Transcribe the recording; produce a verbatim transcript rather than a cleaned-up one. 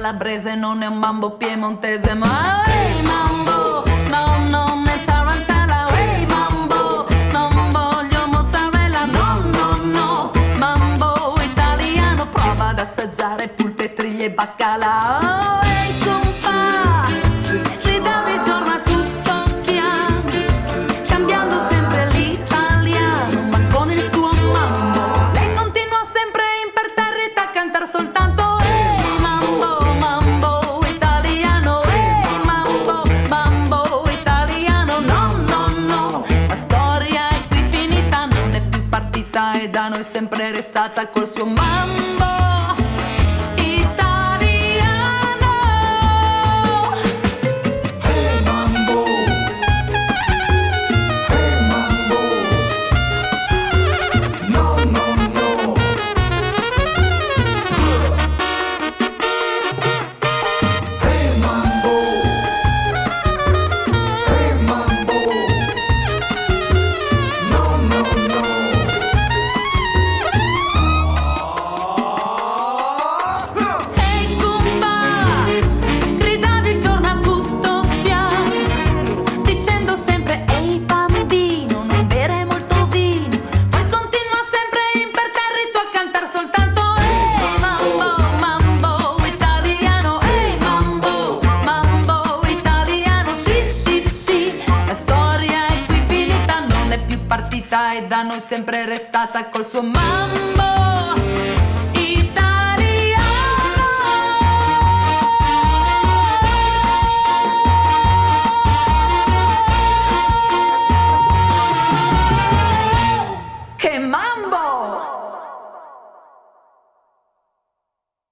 calabrese, non è un mambo piemontese, ma hey mambo, no, non è tarantella, hey mambo, non voglio mozzarella, no, no, no, mambo italiano, prova ad assaggiare pulpe, triglie e baccalà. Hey compà, ridavi il giorno a tutto schiamo, cambiando sempre l'italiano, ma con il suo mambo. Lei continua sempre imperterrita a cantare soltanto hey mambo, mambo italiano, hey mambo, mambo italiano, no, no, no, la storia è qui finita, non è più partita e da noi sempre restata col suo mambo italiano. Hey mambo, hey mambo, no, no, no. Hey mambo, hey mambo, no, no, no. Ehi Kumba, gridavi il giorno a tutto spiano, dicendo sempre ehi bambino, non bere molto vino. Poi continua sempre imperterrito a cantare soltanto ehi mambo, mambo italiano, ehi mambo, mambo italiano. Sì, sì, sì, la storia è qui finita, non è più partita e da noi sempre restata col suo mambo